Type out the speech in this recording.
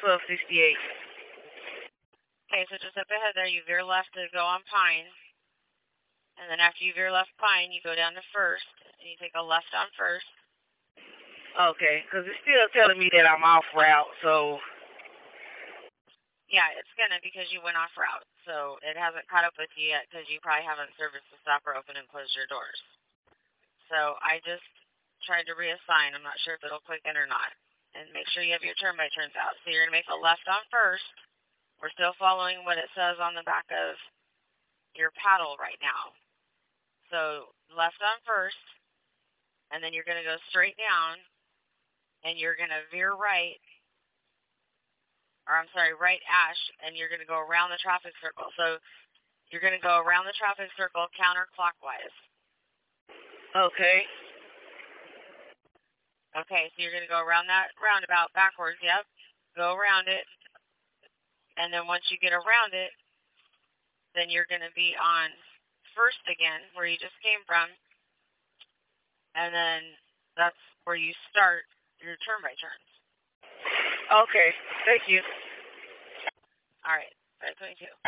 1268. Okay, so just up ahead there, you veer left to go on Pine. And then after you veer left Pine, you go down to First, and you take a left on First. Okay, because it's still telling me that I'm off route, so... Yeah, it's going to because you went off route. So it hasn't caught up with you yet because you probably haven't serviced the stopper, open, and closed your doors. So I just tried to reassign. I'm not sure if it'll click in or not. And make sure you have your turn-by-turns out. So you're going to make a left on First. We're still following what it says on the back of your paddle right now. So left on First, and then you're going to go straight down, and you're going to veer right, or I'm sorry, right ash, and you're going to go around the traffic circle. So you're going to go around the traffic circle counterclockwise. Okay. Okay, so you're going to go around that roundabout backwards, yep. Go around it, and then once you get around it, then you're going to be on First again, where you just came from, and then that's where you start your turn-by-turns. Okay, thank you. All right, 522.